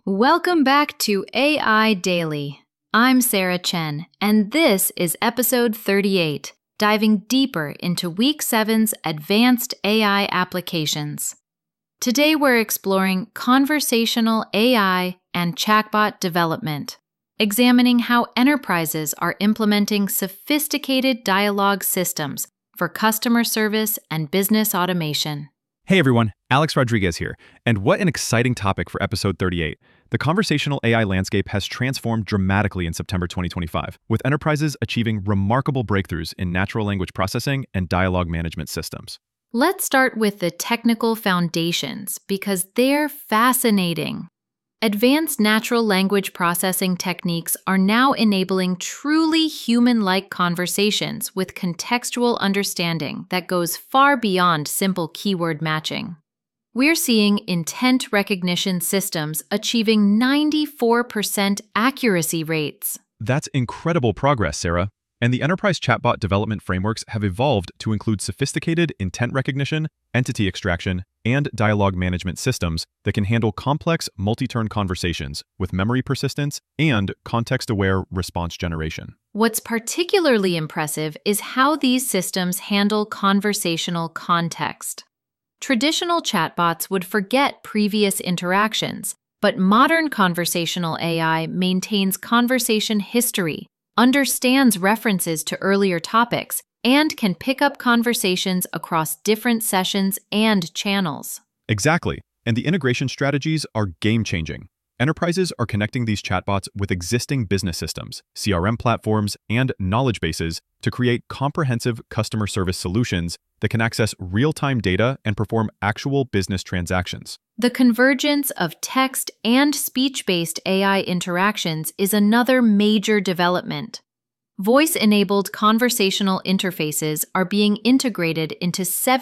Welcome back to AI Daily. I'm Sarah Chen, and this is episode 38, diving deeper into Week 7's advanced AI applications. Today we're exploring conversational AI and chatbot development, examining how enterprises are implementing sophisticated dialogue systems for customer service and business automation. Hey everyone, Alex Rodriguez here, and what an exciting topic for episode 38. The conversational AI landscape has transformed dramatically in September 2025, with enterprises achieving remarkable breakthroughs in natural language processing and dialogue management systems. Let's start with the technical foundations because they're fascinating. Advanced natural language processing techniques are now enabling truly human-like conversations with contextual understanding that goes far beyond simple keyword matching. We're seeing intent recognition systems achieving 94% accuracy rates. That's incredible progress, Sarah. And the enterprise chatbot development frameworks have evolved to include sophisticated intent recognition, entity extraction, and dialogue management systems that can handle complex multi-turn conversations with memory persistence and context-aware response generation. What's particularly impressive is how these systems handle conversational context. Traditional chatbots would forget previous interactions, but modern conversational AI maintains conversation history, understands references to earlier topics, and can pick up conversations across different sessions and channels. Exactly, and the integration strategies are game-changing. Enterprises are connecting these chatbots with existing business systems, CRM platforms, and knowledge bases to create comprehensive customer service solutions that can access real-time data and perform actual business transactions. The convergence of text and speech-based AI interactions is another major development. Voice-enabled conversational interfaces are being integrated into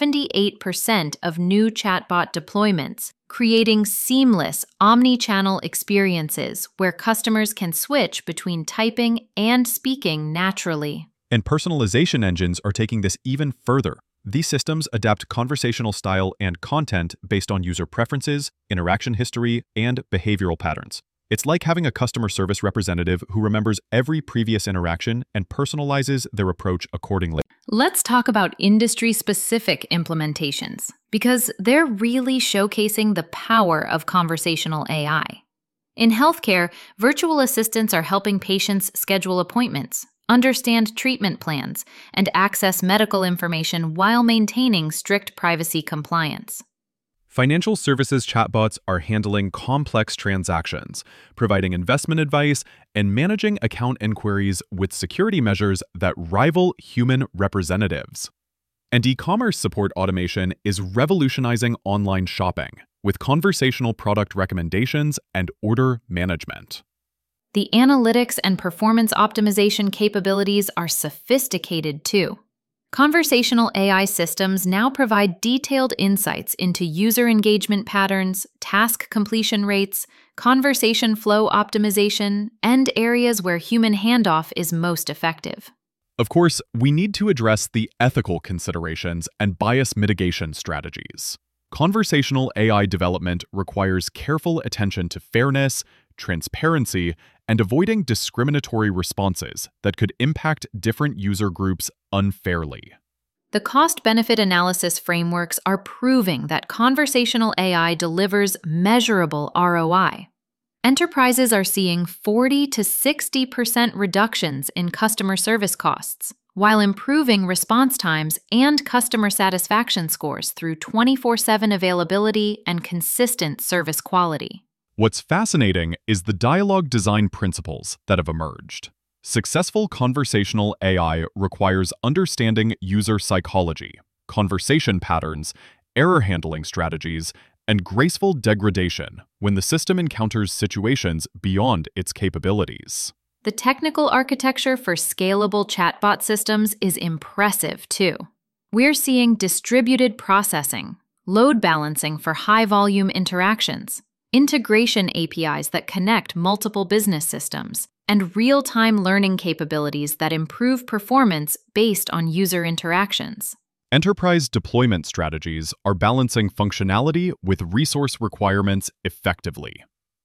78% of new chatbot deployments, creating seamless omni-channel experiences where customers can switch between typing and speaking naturally. And personalization engines are taking this even further. These systems adapt conversational style and content based on user preferences, interaction history, and behavioral patterns. It's like having a customer service representative who remembers every previous interaction and personalizes their approach accordingly. Let's talk about industry-specific implementations, because they're really showcasing the power of conversational AI. In healthcare, virtual assistants are helping patients schedule appointments, understand treatment plans, and access medical information while maintaining strict privacy compliance. Financial services chatbots are handling complex transactions, providing investment advice, and managing account inquiries with security measures that rival human representatives. And e-commerce support automation is revolutionizing online shopping with conversational product recommendations and order management. The analytics and performance optimization capabilities are sophisticated too. Conversational AI systems now provide detailed insights into user engagement patterns, task completion rates, conversation flow optimization, and areas where human handoff is most effective. Of course, we need to address the ethical considerations and bias mitigation strategies. Conversational AI development requires careful attention to fairness, transparency, and avoiding discriminatory responses that could impact different user groups unfairly. The cost-benefit analysis frameworks are proving that conversational AI delivers measurable ROI. Enterprises are seeing 40 to 60% reductions in customer service costs, while improving response times and customer satisfaction scores through 24/7 availability and consistent service quality. What's fascinating is the dialogue design principles that have emerged. Successful conversational AI requires understanding user psychology, conversation patterns, error handling strategies, and graceful degradation when the system encounters situations beyond its capabilities. The technical architecture for scalable chatbot systems is impressive too. We're seeing distributed processing, load balancing for high-volume interactions, integration APIs that connect multiple business systems, and real-time learning capabilities that improve performance based on user interactions. Enterprise deployment strategies are balancing functionality with resource requirements effectively.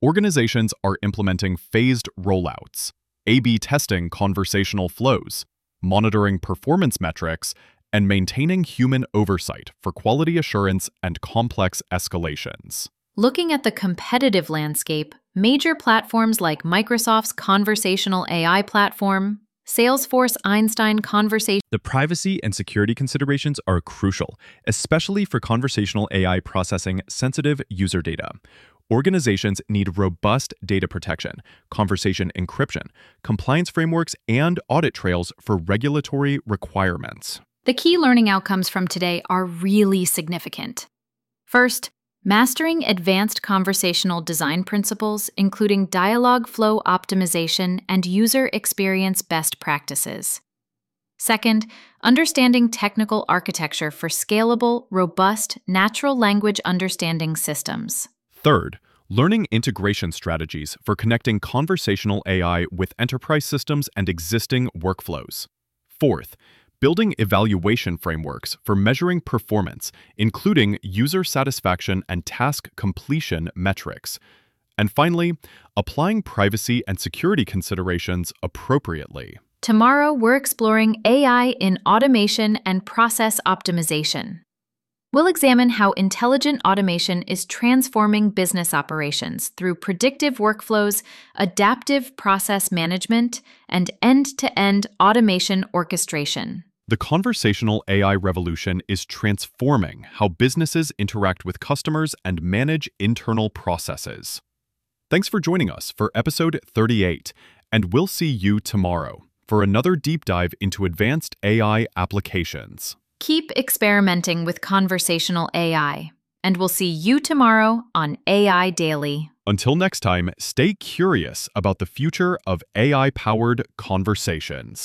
Organizations are implementing phased rollouts, A/B testing conversational flows, monitoring performance metrics, and maintaining human oversight for quality assurance and complex escalations. Looking at the competitive landscape, major platforms like Microsoft's conversational AI platform, Salesforce Einstein Conversation. The privacy and security considerations are crucial, especially for conversational AI processing sensitive user data. Organizations need robust data protection, conversation encryption, compliance frameworks, and audit trails for regulatory requirements. The key learning outcomes from today are really significant. First, mastering advanced conversational design principles, including dialogue flow optimization and user experience best practices. Second, understanding technical architecture for scalable, robust, natural language understanding systems. Third, learning integration strategies for connecting conversational AI with enterprise systems and existing workflows. Fourth, building evaluation frameworks for measuring performance, including user satisfaction and task completion metrics. And finally, applying privacy and security considerations appropriately. Tomorrow, we're exploring AI in automation and process optimization. We'll examine how intelligent automation is transforming business operations through predictive workflows, adaptive process management, and end-to-end automation orchestration. The conversational AI revolution is transforming how businesses interact with customers and manage internal processes. Thanks for joining us for episode 38, and we'll see you tomorrow for another deep dive into advanced AI applications. Keep experimenting with conversational AI, and we'll see you tomorrow on AI Daily. Until next time, stay curious about the future of AI-powered conversations.